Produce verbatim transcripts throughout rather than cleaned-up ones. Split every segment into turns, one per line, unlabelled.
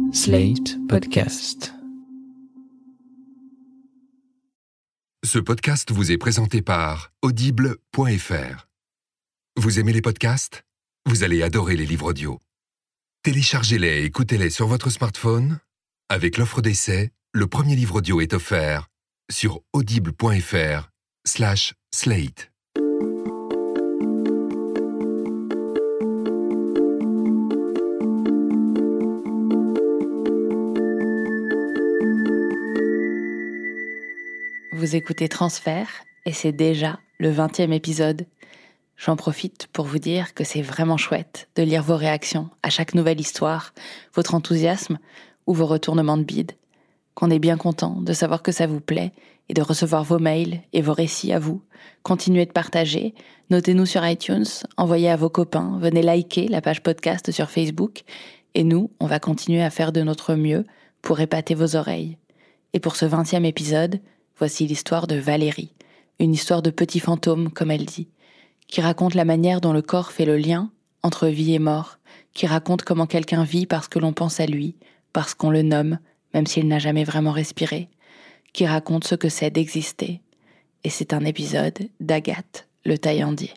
Slate Podcast.
Ce podcast vous est présenté par audible point f r. Vous aimez les podcasts ? Vous allez adorer les livres audio. Téléchargez-les et écoutez-les sur votre smartphone. Avec l'offre d'essai, le premier livre audio est offert sur audible point f r slash slate.
Vous écoutez Transfert et c'est déjà le vingtième épisode. J'en profite pour vous dire que c'est vraiment chouette de lire vos réactions à chaque nouvelle histoire, votre enthousiasme ou vos retournements de bide, qu'on est bien content de savoir que ça vous plaît et de recevoir vos mails et vos récits à vous. Continuez de partager, notez-nous sur iTunes, envoyez à vos copains, venez liker la page podcast sur Facebook et nous, on va continuer à faire de notre mieux pour épater vos oreilles. Et pour ce vingtième épisode, voici l'histoire de Valérie, une histoire de petit fantôme, comme elle dit, qui raconte la manière dont le corps fait le lien entre vie et mort, qui raconte comment quelqu'un vit parce que l'on pense à lui, parce qu'on le nomme, même s'il n'a jamais vraiment respiré, qui raconte ce que c'est d'exister. Et c'est un épisode d'Agathe, le taillandier.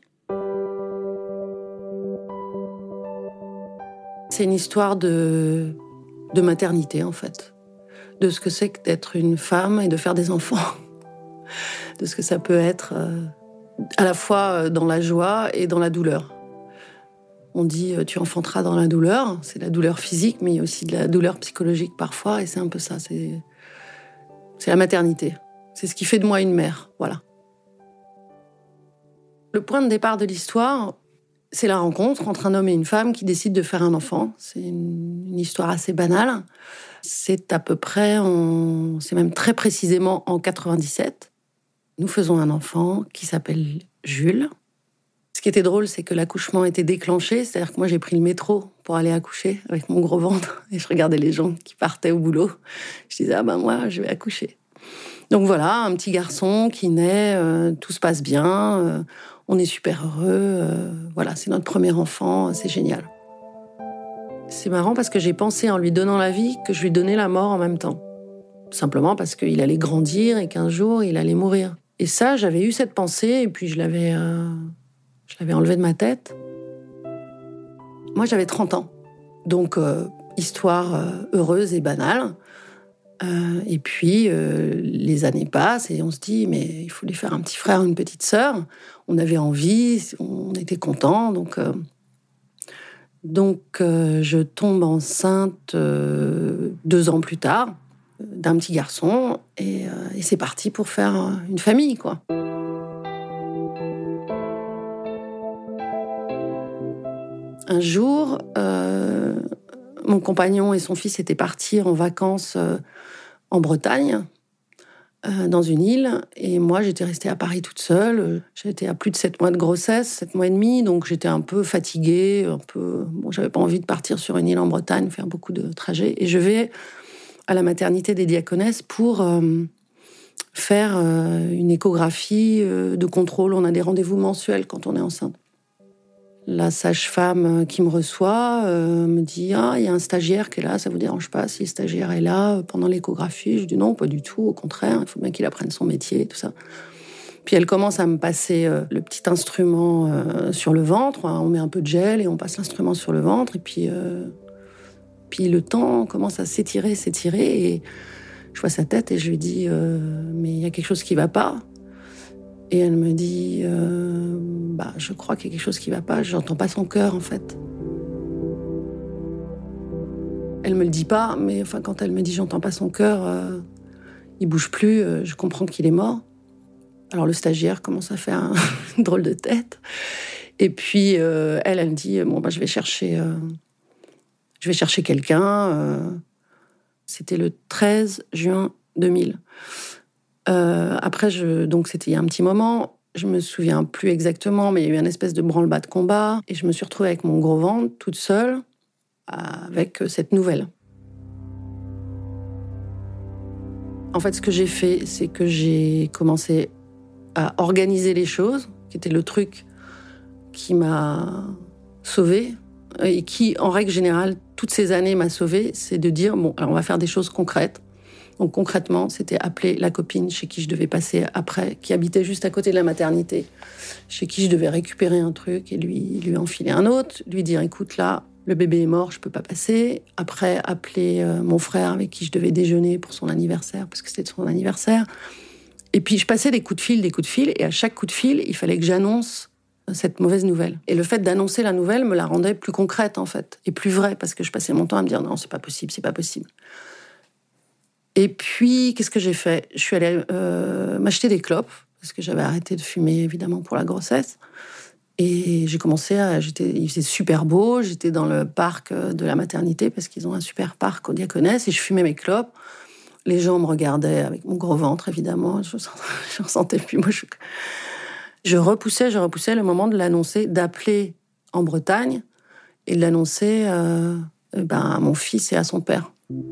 C'est une histoire de, de maternité, en fait. De ce que c'est que d'être une femme et de faire des enfants. De ce que ça peut être euh, à la fois dans la joie et dans la douleur. On dit tu enfanteras dans la douleur, c'est la douleur physique, mais il y a aussi de la douleur psychologique parfois, et c'est un peu ça, c'est, c'est la maternité. C'est ce qui fait de moi une mère, voilà. Le point de départ de l'histoire, c'est la rencontre entre un homme et une femme qui décident de faire un enfant. C'est une, une histoire assez banale. C'est à peu près, en, c'est même très précisément en quatre-vingt-dix-sept. Nous faisons un enfant qui s'appelle Jules. Ce qui était drôle, c'est que l'accouchement était déclenché. C'est-à-dire que moi, j'ai pris le métro pour aller accoucher avec mon gros ventre. Et je regardais les gens qui partaient au boulot. Je disais, ah ben moi, je vais accoucher. Donc voilà, un petit garçon qui naît, euh, tout se passe bien, euh, on est super heureux. Euh, voilà, c'est notre premier enfant, c'est génial. C'est marrant parce que j'ai pensé en lui donnant la vie que je lui donnais la mort en même temps. Simplement parce qu'il allait grandir et qu'un jour, il allait mourir. Et ça, j'avais eu cette pensée et puis je l'avais, euh, je l'avais enlevée de ma tête. Moi, j'avais trente ans. Donc, euh, histoire euh, heureuse et banale. Euh, et puis, euh, les années passent et on se dit, mais il faut lui faire un petit frère, une petite sœur. On avait envie, on était contents, donc... Euh, Donc, euh, je tombe enceinte euh, deux ans plus tard euh, d'un petit garçon et, euh, et c'est parti pour faire une famille, quoi. Un jour, euh, mon compagnon et son fils étaient partis en vacances euh, en Bretagne, euh, dans une île, et moi, j'étais restée à Paris toute seule. J'étais à plus de sept mois de grossesse, sept mois et demi, donc j'étais un peu fatiguée, un peu... Bon, j'avais pas envie de partir sur une île en Bretagne, faire beaucoup de trajets, et je vais à la maternité des Diaconesses pour euh, faire euh, une échographie euh, de contrôle. On a des rendez-vous mensuels quand on est enceinte. La sage-femme qui me reçoit euh, me dit « Ah, il y a un stagiaire qui est là, ça vous dérange pas si le stagiaire est là pendant l'échographie ?» Je dis « Non, pas du tout, au contraire, il faut bien qu'il apprenne son métier, tout ça. » Puis elle commence à me passer euh, le petit instrument euh, sur le ventre. On met un peu de gel et on passe l'instrument sur le ventre. Et puis, euh, puis le temps commence à s'étirer, s'étirer. Et je vois sa tête et je lui dis euh, « Mais il y a quelque chose qui va pas ?» Et elle me dit euh, bah, « Je crois qu'il y a quelque chose qui va pas, j'entends pas son cœur, en fait. » Elle me le dit pas, mais enfin, quand elle me dit « J'entends pas son cœur, euh, il bouge plus, euh, je comprends qu'il est mort. » Alors le stagiaire commence à faire un drôle de tête. Et puis euh, elle, elle me dit « Bon, bah, je vais chercher, euh, je vais chercher quelqu'un. Euh, » C'était le treize juin deux mille. Euh, après, je, donc c'était il y a un petit moment, je me souviens plus exactement, mais il y a eu une espèce de branle-bas de combat, et je me suis retrouvée avec mon gros ventre, toute seule, avec cette nouvelle. En fait, ce que j'ai fait, c'est que j'ai commencé à organiser les choses, qui était le truc qui m'a sauvée, et qui, en règle générale, toutes ces années m'a sauvée, c'est de dire, bon, alors on va faire des choses concrètes. Donc concrètement, c'était appeler la copine chez qui je devais passer après, qui habitait juste à côté de la maternité, chez qui je devais récupérer un truc et lui, lui enfiler un autre, lui dire, écoute, là, le bébé est mort, je peux pas passer. Après, appeler euh, mon frère avec qui je devais déjeuner pour son anniversaire, parce que c'était son anniversaire. Et puis, je passais des coups de fil, des coups de fil, et à chaque coup de fil, il fallait que j'annonce cette mauvaise nouvelle. Et le fait d'annoncer la nouvelle me la rendait plus concrète, en fait, et plus vraie, parce que je passais mon temps à me dire « non, c'est pas possible, c'est pas possible ». Et puis, qu'est-ce que j'ai fait ? Je suis allée euh, m'acheter des clopes, parce que j'avais arrêté de fumer, évidemment, pour la grossesse. Et j'ai commencé à... J'étais, il faisait super beau, j'étais dans le parc de la maternité, parce qu'ils ont un super parc au Diaconesse, et je fumais mes clopes. Les gens me regardaient avec mon gros ventre, évidemment. Je ne ressentais plus. Moi, je... je repoussais, je repoussais le moment de l'annoncer, d'appeler en Bretagne et de l'annoncer euh, ben, à mon fils et à son père.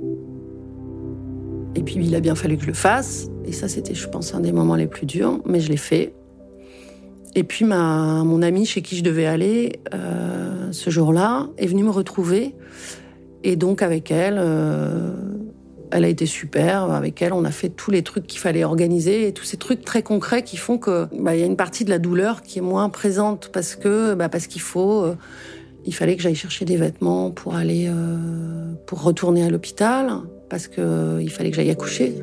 Et puis, il a bien fallu que je le fasse. Et ça, c'était, je pense, un des moments les plus durs. Mais je l'ai fait. Et puis, ma, mon amie chez qui je devais aller euh, ce jour-là est venue me retrouver. Et donc, avec elle... Euh, Elle a été super. Avec elle, on a fait tous les trucs qu'il fallait organiser et tous ces trucs très concrets qui font que bah, y a une partie de la douleur qui est moins présente parce que bah, parce qu'il faut, euh, il fallait que j'aille chercher des vêtements pour aller euh, pour retourner à l'hôpital parce que euh, il fallait que j'aille accoucher.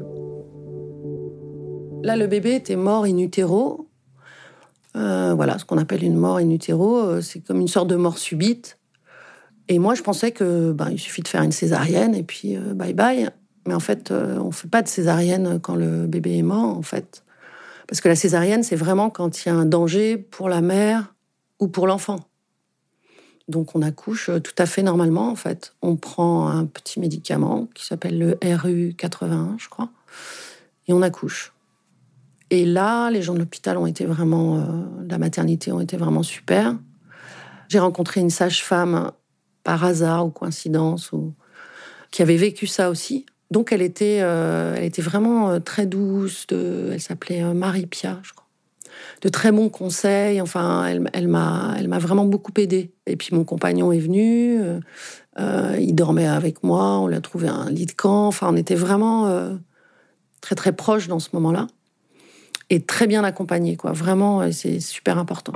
Là, le bébé était mort in utero. Euh, voilà, ce qu'on appelle une mort in utero, c'est comme une sorte de mort subite. Et moi, je pensais que bah, il suffit de faire une césarienne et puis euh, bye bye. Mais en fait, euh, on ne fait pas de césarienne quand le bébé est mort, en fait. Parce que la césarienne, c'est vraiment quand il y a un danger pour la mère ou pour l'enfant. Donc, on accouche tout à fait normalement, en fait. On prend un petit médicament qui s'appelle le R U quatre-vingt-un, je crois, et on accouche. Et là, les gens de l'hôpital ont été vraiment... Euh, de la maternité ont été vraiment super. J'ai rencontré une sage-femme par hasard ou coïncidence, ou... qui avait vécu ça aussi. Donc, elle était, euh, elle était vraiment euh, très douce. De, elle s'appelait euh, Marie-Pia, je crois. De très bons conseils. Enfin, elle, elle, m'a, elle m'a vraiment beaucoup aidée. Et puis, mon compagnon est venu. Euh, euh, il dormait avec moi. On lui a trouvé un lit de camp. Enfin, on était vraiment euh, très, très proches dans ce moment-là. Et très bien accompagnés, quoi. Vraiment, c'est super important.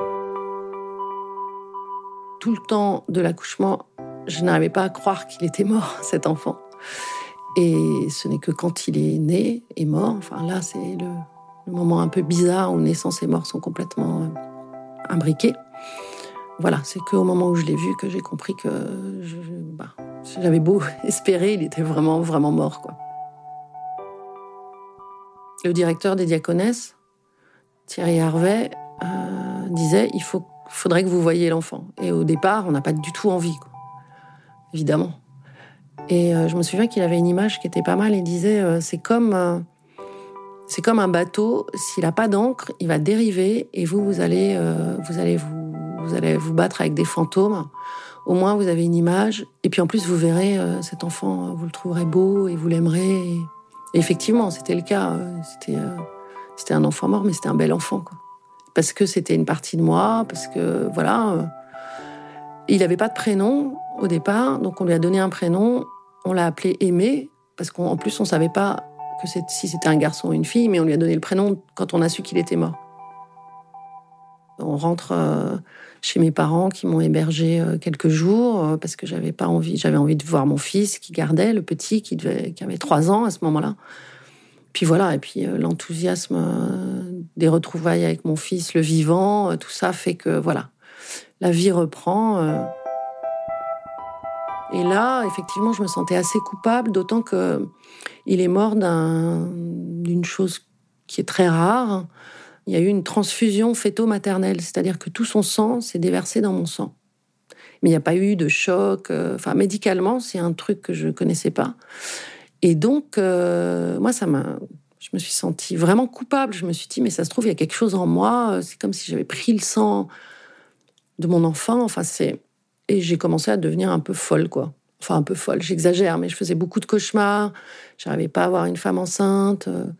Tout le temps de l'accouchement, je n'arrivais pas à croire qu'il était mort, cet enfant. Et ce n'est que quand il est né et mort, enfin là, c'est le, le moment un peu bizarre où naissance et mort sont complètement euh, imbriqués. Voilà, c'est qu'au moment où je l'ai vu que j'ai compris que je, je, bah, j'avais beau espérer, il était vraiment, vraiment mort, quoi. Le directeur des Diaconesses, Thierry Harvet, euh, disait « il faut, faudrait que vous voyiez l'enfant ». Et au départ, on n'a pas du tout envie, quoi. Évidemment. Et euh, je me souviens qu'il avait une image qui était pas mal. Il disait euh, c'est comme euh, c'est comme un bateau. S'il a pas d'ancre, il va dériver et vous vous allez euh, vous allez vous vous allez vous battre avec des fantômes. Au moins vous avez une image. Et puis en plus vous verrez euh, cet enfant, vous le trouverez beau et vous l'aimerez. Et, et effectivement, c'était le cas. C'était euh, c'était un enfant mort, mais c'était un bel enfant, quoi. Parce que c'était une partie de moi. Parce que voilà, euh, il avait pas de prénom au départ, donc on lui a donné un prénom. On l'a appelé Aimé, parce qu'en plus, on ne savait pas que c'est, si c'était un garçon ou une fille, mais on lui a donné le prénom quand on a su qu'il était mort. On rentre euh, chez mes parents qui m'ont hébergé euh, quelques jours, euh, parce que j'avais pas envie, j'avais envie de voir mon fils qui gardait, le petit, qui, devait, qui avait trois ans à ce moment-là. Puis voilà, et puis euh, l'enthousiasme euh, des retrouvailles avec mon fils, le vivant, euh, tout ça fait que, voilà, la vie reprend... Euh, Et là, effectivement, je me sentais assez coupable, d'autant que il est mort d'un, d'une chose qui est très rare. Il y a eu une transfusion fœto-maternelle, c'est-à-dire que tout son sang s'est déversé dans mon sang. Mais il n'y a pas eu de choc. Euh, enfin, médicalement, c'est un truc que je ne connaissais pas. Et donc, euh, moi, ça m'a... Je me suis sentie vraiment coupable. Je me suis dit, mais ça se trouve, il y a quelque chose en moi. C'est comme si j'avais pris le sang de mon enfant. Enfin, c'est... Et j'ai commencé à devenir un peu folle, quoi. Enfin, un peu folle, j'exagère, mais je faisais beaucoup de cauchemars. J'arrivais pas à avoir une femme enceinte.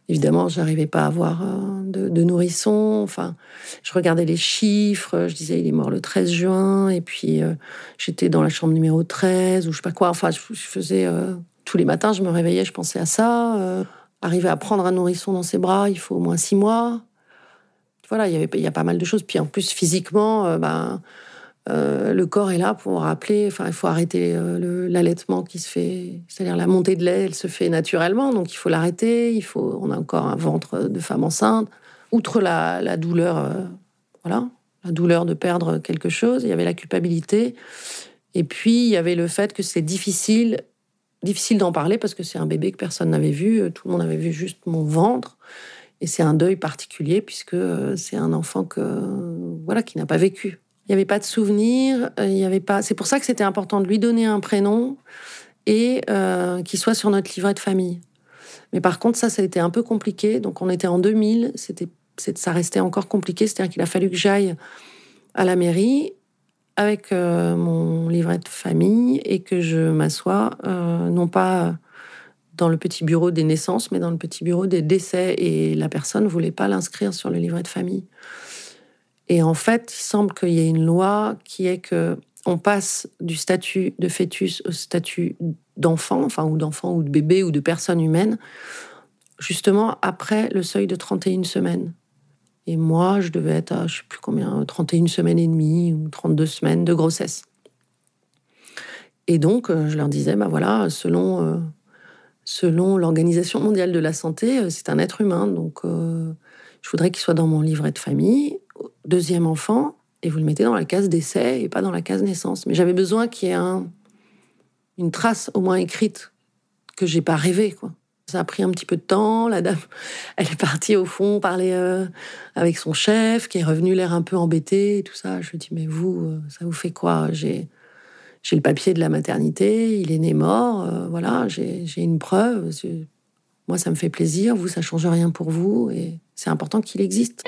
Évidemment, je n'arrivais pas à avoir de, de nourrisson. Enfin, je regardais les chiffres. Je disais, il est mort le treize juin. Et puis, euh, j'étais dans la chambre numéro treize ou je sais pas quoi. Enfin, je, je faisais... Euh, tous les matins, je me réveillais, je pensais à ça. Euh, arriver à prendre un nourrisson dans ses bras, il faut au moins six mois. Voilà, il y avait, il y a pas mal de choses. Puis en plus, physiquement, euh, ben... Euh, le corps est là pour rappeler, enfin, il faut arrêter euh, le, l'allaitement qui se fait, c'est-à-dire la montée de lait, elle se fait naturellement, donc il faut l'arrêter, il faut, on a encore un ventre de femme enceinte. Outre la, la douleur, euh, voilà, la douleur de perdre quelque chose, il y avait la culpabilité, et puis il y avait le fait que c'est difficile, difficile d'en parler parce que c'est un bébé que personne n'avait vu, tout le monde avait vu juste mon ventre, et c'est un deuil particulier puisque c'est un enfant que, voilà, qui n'a pas vécu. Il n'y avait pas de souvenirs, il y avait pas. C'est pour ça que c'était important de lui donner un prénom et euh, qu'il soit sur notre livret de famille. Mais par contre, ça, ça a été un peu compliqué. Donc, on était en deux mille, c'était, ça restait encore compliqué. C'est-à-dire qu'il a fallu que j'aille à la mairie avec euh, mon livret de famille et que je m'assoie, euh, non pas dans le petit bureau des naissances, mais dans le petit bureau des décès. Et la personne ne voulait pas l'inscrire sur le livret de famille. Et en fait, il semble qu'il y ait une loi qui est qu'on passe du statut de fœtus au statut d'enfant, enfin, ou d'enfant, ou de bébé, ou de personne humaine, justement après le seuil de trente et une semaines. Et moi, je devais être à, je ne sais plus combien, trente et une semaines et demie, ou trente-deux semaines de grossesse. Et donc, je leur disais, ben voilà, selon, euh, selon l'Organisation mondiale de la santé, c'est un être humain, donc euh, je voudrais qu'il soit dans mon livret de famille, deuxième enfant, et vous le mettez dans la case décès et pas dans la case naissance. Mais j'avais besoin qu'il y ait un, une trace au moins écrite que j'ai pas rêvé, quoi. Ça a pris un petit peu de temps. La dame, elle est partie au fond parler euh, avec son chef, qui est revenu l'air un peu embêté et tout ça. Je lui dis, mais vous, euh, ça vous fait quoi ? J'ai, j'ai le papier de la maternité, il est né mort, euh, voilà, j'ai, j'ai une preuve. C'est... Moi, ça me fait plaisir, vous, ça change rien pour vous, et c'est important qu'il existe.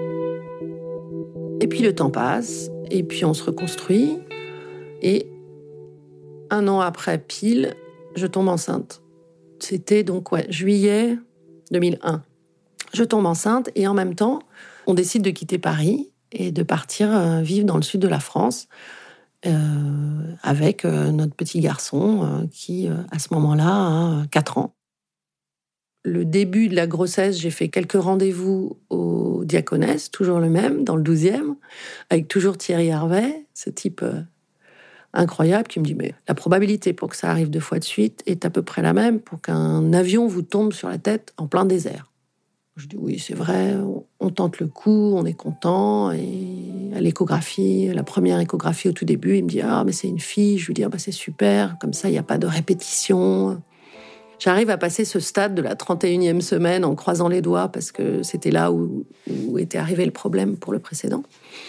Et puis le temps passe, et puis on se reconstruit, et un an après, pile, je tombe enceinte. C'était donc, ouais, juillet deux mille un. Je tombe enceinte, et en même temps, on décide de quitter Paris et de partir euh, vivre dans le sud de la France, euh, avec euh, notre petit garçon, euh, qui, euh, à ce moment-là, a quatre ans. Le début de la grossesse, j'ai fait quelques rendez-vous au Diaconesse, toujours le même, dans le douzième, avec toujours Thierry Harvey, ce type euh, incroyable, qui me dit, mais la probabilité pour que ça arrive deux fois de suite est à peu près la même pour qu'un avion vous tombe sur la tête en plein désert. Je dis, oui, c'est vrai, on, on tente le coup, on est content, et à l'échographie, la première échographie au tout début, il me dit, ah, mais c'est une fille. Je lui dis, ah, bah, c'est super, comme ça, il n'y a pas de répétition. J'arrive à passer ce stade de la trente et unième semaine en croisant les doigts parce que c'était là où, où était arrivé le problème pour le précédent.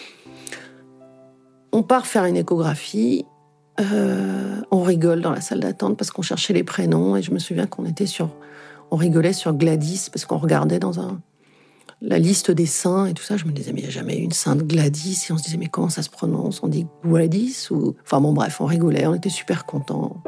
On part faire une échographie, euh, on rigole dans la salle d'attente parce qu'on cherchait les prénoms et je me souviens qu'on était sur, on rigolait sur Gladys parce qu'on regardait dans un, la liste des saints et tout ça. Je me disais, mais il n'y a jamais eu une sainte Gladys, et on se disait, mais comment ça se prononce ? On dit Gladys ou... Enfin bon, bref, on rigolait, on était super contents.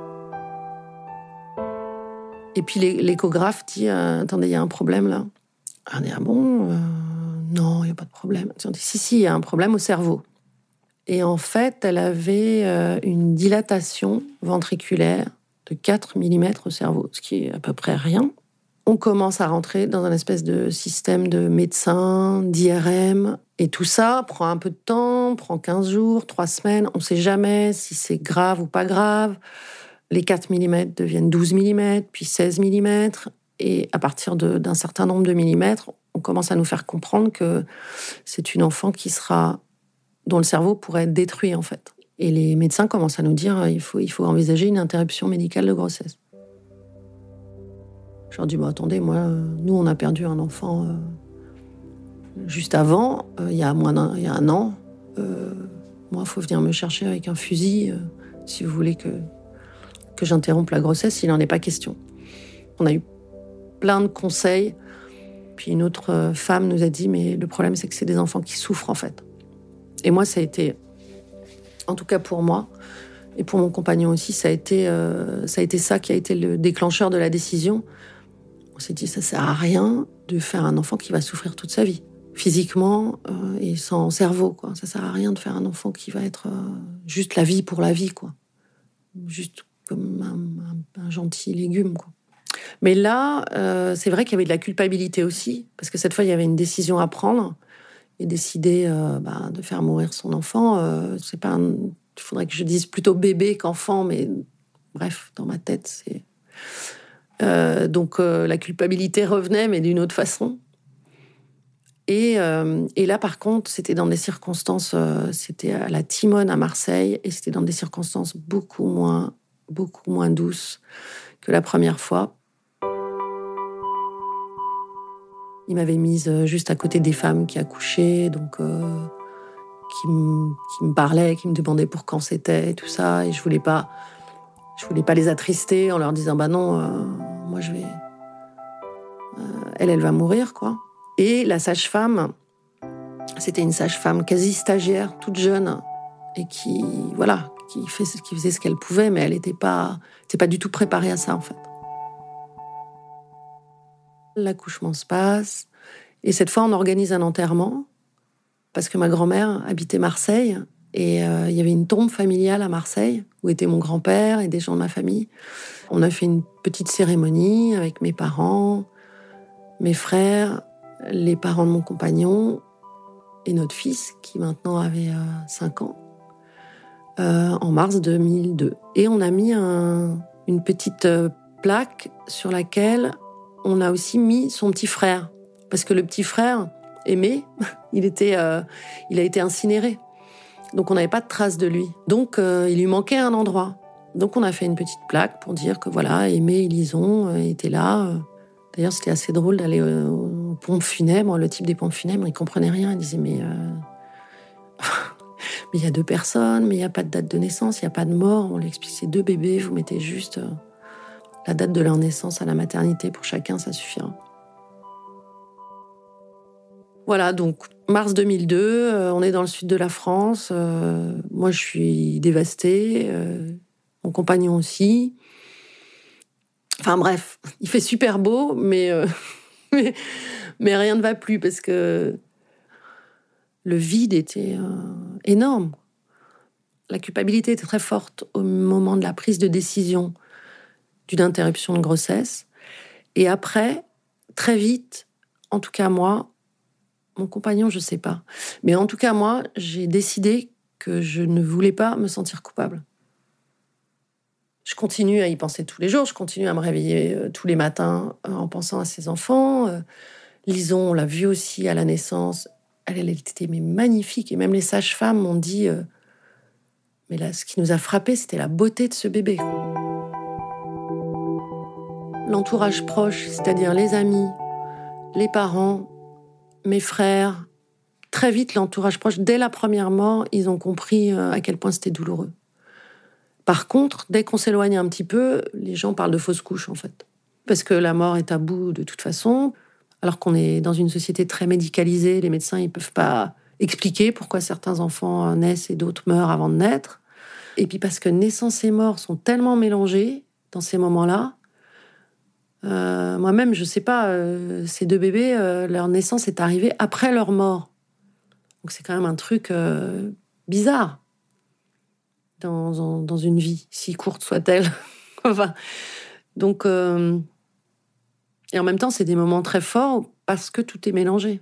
Et puis l'échographe dit, euh, attendez, il y a un problème là. On dit, ah bon euh, non, il n'y a pas de problème. On dit, si, si, il y a un problème au cerveau. Et en fait, elle avait euh, une dilatation ventriculaire de quatre millimètres au cerveau, ce qui est à peu près rien. On commence à rentrer dans un espèce de système de médecins, d'I R M, et tout ça prend un peu de temps, prend quinze jours, trois semaines, on ne sait jamais si c'est grave ou pas grave. Les quatre millimètres deviennent douze millimètres, puis seize millimètres. Et à partir de, d'un certain nombre de millimètres, on commence à nous faire comprendre que c'est une enfant qui sera, dont le cerveau pourrait être détruit, en fait. Et les médecins commencent à nous dire qu'il faut, il faut envisager une interruption médicale de grossesse. Je leur dis, bon, attendez, moi, nous, on a perdu un enfant euh, juste avant, euh, il y a moins d'un, il y a un an. Euh, moi, il faut venir me chercher avec un fusil, euh, si vous voulez que... que j'interrompe la grossesse, il n'en est pas question. On a eu plein de conseils. Puis une autre femme nous a dit, mais le problème, c'est que c'est des enfants qui souffrent, en fait. Et moi, ça a été, en tout cas pour moi, et pour mon compagnon aussi, ça a été, euh, ça a été ça qui a été le déclencheur de la décision. On s'est dit, ça sert à rien de faire un enfant qui va souffrir toute sa vie, physiquement euh, et sans cerveau, quoi. Ça sert à rien de faire un enfant qui va être euh, juste la vie pour la vie, quoi. Juste comme un, un, un gentil légume, quoi. Mais là, euh, c'est vrai qu'il y avait de la culpabilité aussi, parce que cette fois, il y avait une décision à prendre. Et décider euh, bah, de faire mourir son enfant, euh, c'est pas un... il faudrait que je dise plutôt bébé qu'enfant, mais bref, dans ma tête, c'est... Euh, donc euh, la culpabilité revenait, mais d'une autre façon. Et, euh, et là, par contre, c'était dans des circonstances... Euh, c'était à la Timone, à Marseille, et c'était dans des circonstances beaucoup moins, beaucoup moins douces que la première fois. Il m'avait mise juste à côté des femmes qui accouchaient, donc euh, qui, m- qui me parlaient, qui me demandaient pour quand c'était, et tout ça. Et je voulais pas, je voulais pas les attrister en leur disant bah non, euh, moi je vais, euh, elle, elle va mourir, quoi. Et la sage-femme, c'était une sage-femme quasi stagiaire, toute jeune, et qui, voilà, qui, fait, qui faisait ce qu'elle pouvait, mais elle n'était pas, était pas du tout préparée à ça, en fait. L'accouchement se passe. Et cette fois, on organise un enterrement parce que ma grand-mère habitait Marseille et euh, il y avait une tombe familiale à Marseille où était mon grand-père et des gens de ma famille. On a fait une petite cérémonie avec mes parents, mes frères, les parents de mon compagnon et notre fils qui maintenant avait euh, cinq ans euh, en mars deux mille deux. Et on a mis un, une petite euh, plaque sur laquelle on a aussi mis son petit frère. Parce que le petit frère, Aimé, il, était, euh, il a été incinéré. Donc on n'avait pas de traces de lui. Donc euh, il lui manquait un endroit. Donc on a fait une petite plaque pour dire que voilà, Aimé et Lison euh, étaient là. D'ailleurs, c'était assez drôle d'aller euh, aux pompes funèbres. Le type des pompes funèbres, il ne comprenait rien. Il disait, mais... Euh... mais il y a deux personnes, mais il n'y a pas de date de naissance, il n'y a pas de mort. On lui explique, c'est deux bébés, vous mettez juste... Euh... la date de leur naissance à la maternité, pour chacun, ça suffira. Voilà, donc mars deux mille deux, euh, on est dans le sud de la France. Euh, moi, je suis dévastée. Euh, mon compagnon aussi. Enfin bref, il fait super beau, mais, euh, mais, mais rien ne va plus parce que le vide était euh, énorme. La culpabilité était très forte au moment de la prise de décision d'une interruption de grossesse. Et après, très vite, en tout cas moi, mon compagnon, je sais pas, mais en tout cas moi, j'ai décidé que je ne voulais pas me sentir coupable. Je continue à y penser tous les jours, je continue à me réveiller euh, tous les matins euh, en pensant à ses enfants. Euh, Lison, on l'a vue aussi à la naissance, elle, elle était mais magnifique, et même les sages-femmes m'ont dit, euh, mais là, ce qui nous a frappé, c'était la beauté de ce bébé. L'entourage proche, c'est-à-dire les amis, les parents, mes frères, très vite l'entourage proche, dès la première mort, ils ont compris à quel point c'était douloureux. Par contre, dès qu'on s'éloigne un petit peu, les gens parlent de fausse couche, en fait. Parce que la mort est tabou de toute façon, alors qu'on est dans une société très médicalisée, les médecins ils peuvent pas expliquer pourquoi certains enfants naissent et d'autres meurent avant de naître. Et puis parce que naissance et mort sont tellement mélangés dans ces moments-là. Euh, moi-même, je sais pas, euh, ces deux bébés, euh, leur naissance est arrivée après leur mort. Donc c'est quand même un truc euh, bizarre dans, dans, dans une vie, si courte soit-elle. Enfin, donc, euh, et en même temps, c'est des moments très forts parce que tout est mélangé.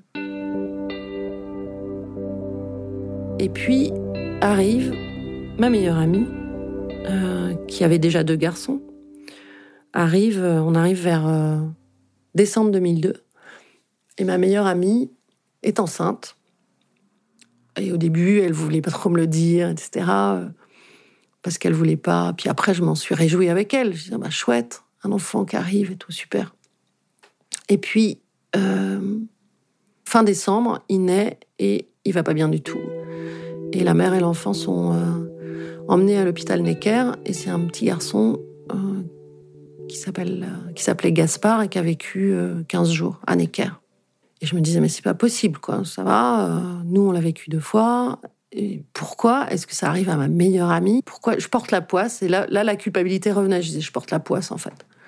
Et puis arrive ma meilleure amie, euh, qui avait déjà deux garçons. Arrive, on arrive vers euh, décembre deux mille deux, et ma meilleure amie est enceinte. Et au début, elle voulait pas trop me le dire, et cetera, euh, parce qu'elle voulait pas. Puis après, je m'en suis réjouie avec elle. Je disais, bah chouette, un enfant qui arrive et tout, super. Et puis, euh, fin décembre, il naît et il va pas bien du tout. Et la mère et l'enfant sont euh, emmenés à l'hôpital Necker, et c'est un petit garçon euh, qui s'appelle, qui s'appelait Gaspard et qui a vécu euh, quinze jours à Necker. Et je me disais, mais c'est pas possible, quoi. Ça va, euh, nous, on l'a vécu deux fois. Et pourquoi est-ce que ça arrive à ma meilleure amie? Pourquoi je porte la poisse? Et là, là, la culpabilité revenait. Je disais, je porte la poisse, en fait.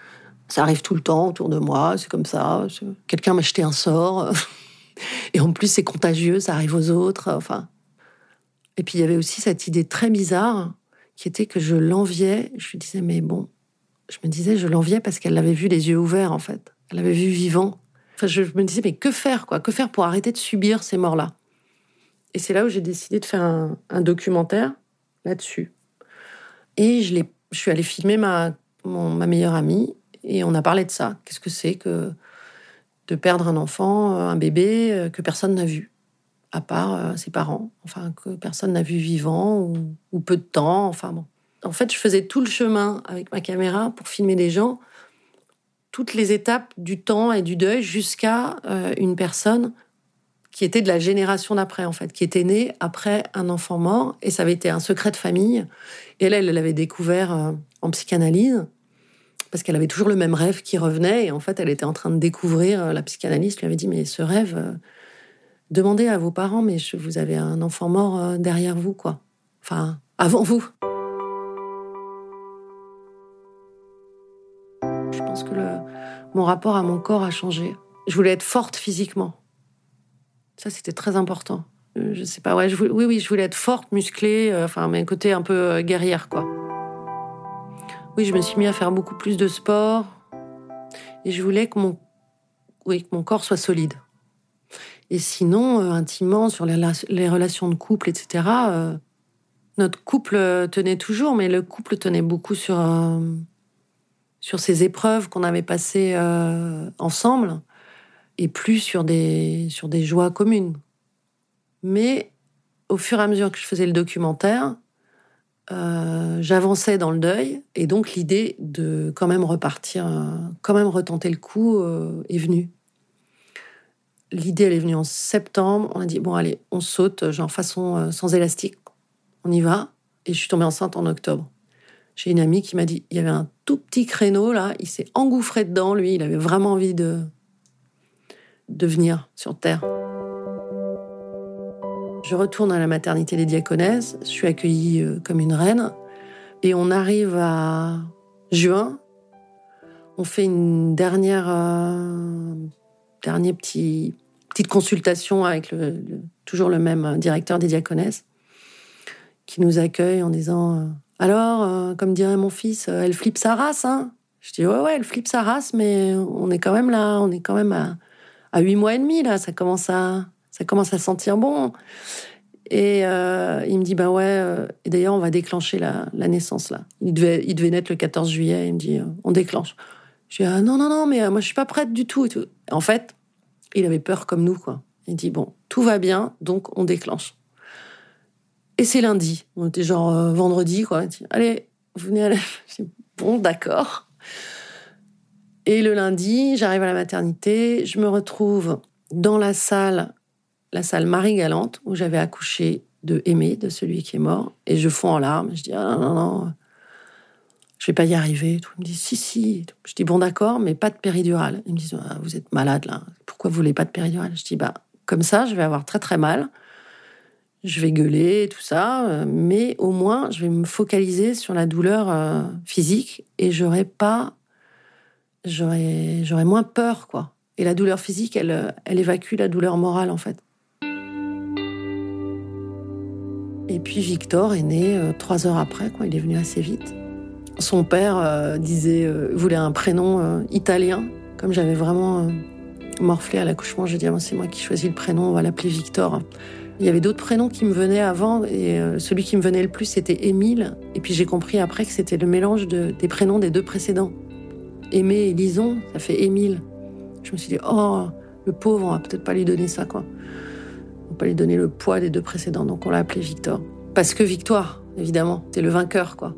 Ça arrive tout le temps autour de moi, c'est comme ça. C'est... Quelqu'un m'a jeté un sort. Et en plus, c'est contagieux, ça arrive aux autres. Enfin. Et puis, il y avait aussi cette idée très bizarre qui était que je l'enviais. Je lui disais, mais bon, je me disais, je l'enviais parce qu'elle l'avait vu les yeux ouverts, en fait. Elle l'avait vu vivant. Enfin, je me disais, mais que faire, quoi ? Que faire pour arrêter de subir ces morts-là ? Et c'est là où j'ai décidé de faire un, un documentaire là-dessus. Et je, l'ai, je suis allée filmer ma, mon, ma meilleure amie et on a parlé de ça. Qu'est-ce que c'est que de perdre un enfant, un bébé que personne n'a vu, à part ses parents, enfin que personne n'a vu vivant ou, ou peu de temps, enfin bon. En fait, je faisais tout le chemin avec ma caméra pour filmer les gens, toutes les étapes du temps et du deuil jusqu'à euh, une personne qui était de la génération d'après, en fait, qui était née après un enfant mort, et ça avait été un secret de famille. Et elle, elle l'avait découvert euh, en psychanalyse, parce qu'elle avait toujours le même rêve qui revenait, et en fait, elle était en train de découvrir, la psychanalyste lui avait dit, mais ce rêve, euh, demandez à vos parents, mais je, vous avez un enfant mort euh, derrière vous, quoi. Enfin, avant vous. Je pense que le, mon rapport à mon corps a changé. Je voulais être forte physiquement. Ça, c'était très important. Euh, je sais pas, ouais, je voulais, oui, oui, je voulais être forte, musclée, euh, enfin, mais un côté un peu euh, guerrière, quoi. Oui, je me suis mis à faire beaucoup plus de sport. Et je voulais que mon, oui, que mon corps soit solide. Et sinon, euh, intimement, sur les, les relations de couple, et cetera, euh, notre couple tenait toujours, mais le couple tenait beaucoup sur, euh, sur ces épreuves qu'on avait passées euh, ensemble, et plus sur des, sur des joies communes. Mais au fur et à mesure que je faisais le documentaire, Euh, j'avançais dans le deuil, et donc l'idée de quand même repartir, euh, quand même retenter le coup euh, est venue. L'idée, elle est venue en septembre. On a dit, bon, allez, on saute, genre façon euh, sans élastique. On y va. Et je suis tombée enceinte en octobre. J'ai une amie qui m'a dit, il y avait un tout petit créneau, là, il s'est engouffré dedans, lui, il avait vraiment envie de, de venir sur Terre. Je retourne à la maternité des Diaconesses, je suis accueillie euh, comme une reine, et on arrive à juin, on fait une dernière, euh, dernière petit, petite consultation avec le, le, toujours le même directeur des Diaconesses, qui nous accueille en disant euh, « Alors, euh, comme dirait mon fils, euh, elle flippe sa race, hein ?» Je dis « Ouais, ouais, elle flippe sa race, mais on est quand même là, on est quand même à, à huit mois et demi, là, ça commence à... Ça commence à sentir bon. » Et euh, il me dit, bah ouais, euh, et d'ailleurs, on va déclencher la, la naissance, là. Il devait, il devait naître le quatorze juillet, il me dit, euh, on déclenche. Je dis, ah, non, non, non, mais euh, moi, je suis pas prête du tout, et tout. En fait, il avait peur comme nous, quoi. Il dit, bon, tout va bien, donc on déclenche. Et c'est lundi. On était genre euh, vendredi, quoi. Il dit, allez, vous venez à la... Je dis, bon, d'accord. Et le lundi, j'arrive à la maternité, je me retrouve dans la salle, la salle Marie-Galante, où j'avais accouché de Aimé, de celui qui est mort, et je fonds en larmes. Je dis, ah non, non, non, je vais pas y arriver. Il me dit, si, si. Je dis, bon, d'accord, mais pas de péridurale. Ils me disent, ah, vous êtes malade, là. Pourquoi vous voulez pas de péridurale ? Je dis, bah, comme ça, je vais avoir très, très mal. Je vais gueuler, tout ça, mais au moins, je vais me focaliser sur la douleur euh, physique, et j'aurai pas... J'aurais, j'aurais moins peur, quoi. Et la douleur physique, elle, elle évacue la douleur morale, en fait. Et puis Victor est né euh, trois heures après, quoi. Il est venu assez vite. Son père euh, disait, euh, voulait un prénom euh, italien. Comme j'avais vraiment euh, morflé à l'accouchement, j'ai dit, ah, c'est moi qui choisis le prénom, on va l'appeler Victor. Il y avait d'autres prénoms qui me venaient avant, et euh, celui qui me venait le plus, c'était Émile. Et puis j'ai compris après que c'était le mélange de, des prénoms des deux précédents. Aimé et Lison, ça fait Émile. Je me suis dit, oh, le pauvre, on va peut-être pas lui donner ça, quoi. On va pas lui donner le poids des deux précédents, donc on l'a appelé Victor. Parce que Victoire, évidemment, c'est le vainqueur, quoi.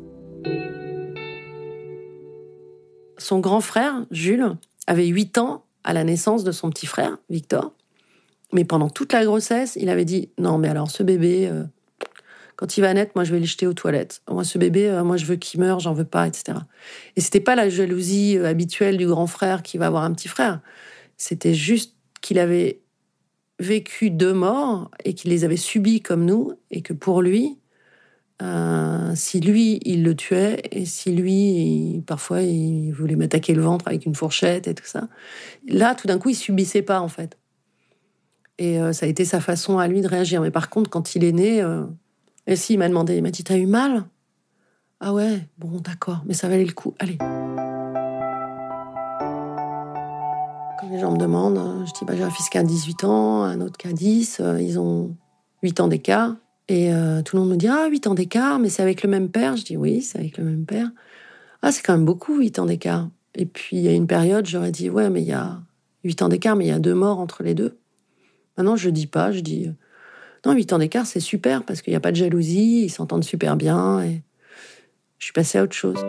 Son grand frère, Jules, avait huit ans à la naissance de son petit frère, Victor. Mais pendant toute la grossesse, il avait dit, non, mais alors ce bébé, euh, quand il va naître, moi je vais le jeter aux toilettes. Moi, ce bébé, euh, moi je veux qu'il meure, j'en veux pas, et cetera. Et c'était pas la jalousie euh, habituelle du grand frère qui va avoir un petit frère. C'était juste qu'il avait vécu deux morts et qu'il les avait subies comme nous, et que pour lui, euh, si lui, il le tuait, et si lui, il, parfois, il voulait m'attaquer le ventre avec une fourchette et tout ça. Là, tout d'un coup, il subissait pas, en fait. Et euh, ça a été sa façon à lui de réagir. Mais par contre, quand il est né, euh, et si, il m'a demandé, il m'a dit, t'as eu mal ? Ah ouais, bon, d'accord, mais ça valait le coup, allez. Quand les gens me demandent, je dis, bah, j'ai un fils qui a dix-huit ans, un autre qui a dix, euh, ils ont huit ans d'écart. Et euh, tout le monde me dit, ah, huit ans d'écart, mais c'est avec le même père. Je dis, oui, c'est avec le même père. Ah, c'est quand même beaucoup, huit ans d'écart. Et puis, il y a une période, j'aurais dit, ouais, mais il y a huit ans d'écart, mais il y a deux morts entre les deux. Maintenant, je dis pas, je dis, non, huit ans d'écart, c'est super, parce qu'il n'y a pas de jalousie, ils s'entendent super bien, et je suis passée à autre chose.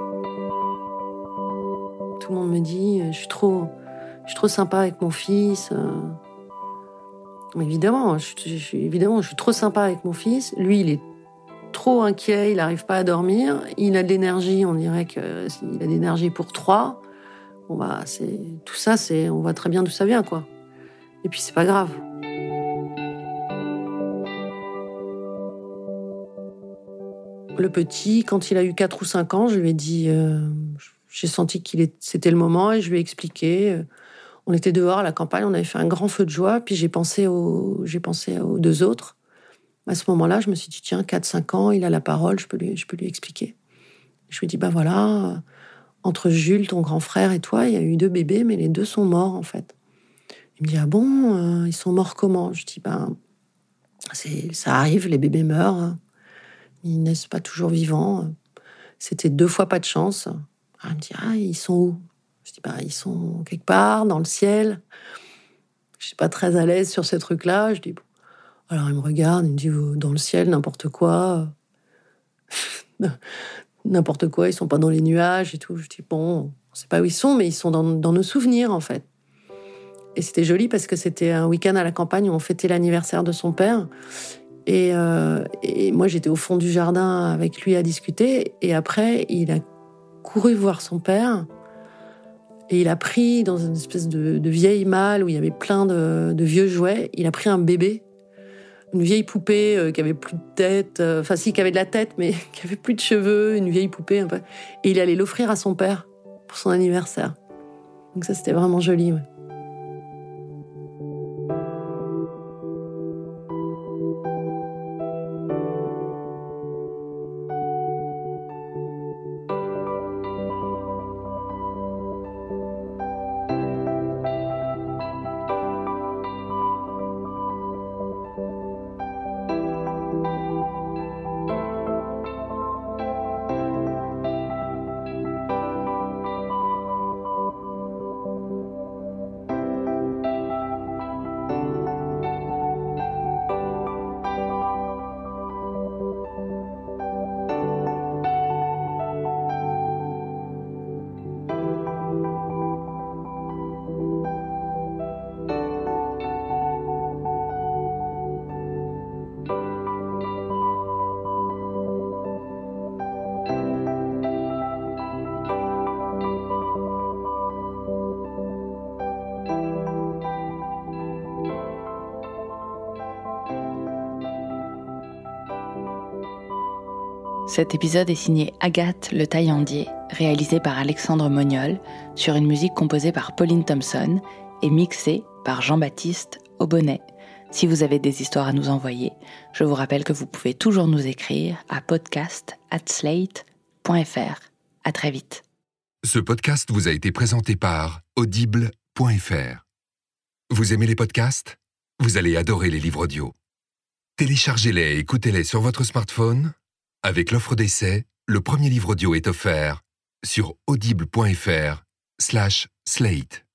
Tout le monde me dit, je suis trop, je suis trop sympa avec mon fils. Évidemment, je, je, évidemment, je suis trop sympa avec mon fils. Lui, il est trop inquiet, il n'arrive pas à dormir. Il a de l'énergie, on dirait qu'il a de l'énergie pour trois. Bon bah, c'est tout ça, c'est, on voit très bien d'où ça vient, quoi. Et puis c'est pas grave. Le petit, quand il a eu quatre ou cinq ans, je lui ai dit, euh, j'ai senti qu'il est, c'était le moment, et je lui ai expliqué. Euh, On était dehors à la campagne, on avait fait un grand feu de joie, puis j'ai pensé aux, j'ai pensé aux deux autres. À ce moment-là, je me suis dit, tiens, quatre cinq ans, il a la parole, je peux lui, je peux lui expliquer. Je lui ai dit, bah voilà, entre Jules, ton grand frère, et toi, il y a eu deux bébés, mais les deux sont morts, en fait. Il me dit, ah bon, euh, ils sont morts comment ? Je dis, ben, c'est, ça arrive, les bébés meurent, ils naissent pas toujours vivants. C'était deux fois pas de chance. Alors, il me dit, ah, ils sont où ? Je dis, bah, ils sont quelque part, dans le ciel. Je suis pas très à l'aise sur ces trucs-là. Je dis, bon. Alors, il me regarde, il me dit, dans le ciel, n'importe quoi. N'importe quoi, ils sont pas dans les nuages et tout. Je dis, bon, on sait pas où ils sont, mais ils sont dans, dans nos souvenirs, en fait. Et c'était joli parce que c'était un week-end à la campagne où on fêtait l'anniversaire de son père. Et, euh, et moi, j'étais au fond du jardin avec lui à discuter. Et après, il a couru voir son père. Et il a pris, dans une espèce de, de vieille malle où il y avait plein de, de vieux jouets, il a pris un bébé, une vieille poupée euh, qui avait plus de tête, euh, enfin si, qui avait de la tête, mais qui avait plus de cheveux, une vieille poupée un peu. Et il allait l'offrir à son père pour son anniversaire. Donc ça, c'était vraiment joli, ouais.
Cet épisode est signé Agathe Le Taillandier, réalisé par Alexandre Moniol, sur une musique composée par Pauline Thompson et mixée par Jean-Baptiste Aubonnet. Si vous avez des histoires à nous envoyer, je vous rappelle que vous pouvez toujours nous écrire à podcast at slate point f r. À très vite.
Ce podcast vous a été présenté par audible point f r. Vous aimez les podcasts ? Vous allez adorer les livres audio. Téléchargez-les et écoutez-les sur votre smartphone. Avec l'offre d'essai, le premier livre audio est offert sur audible point f r slash slate.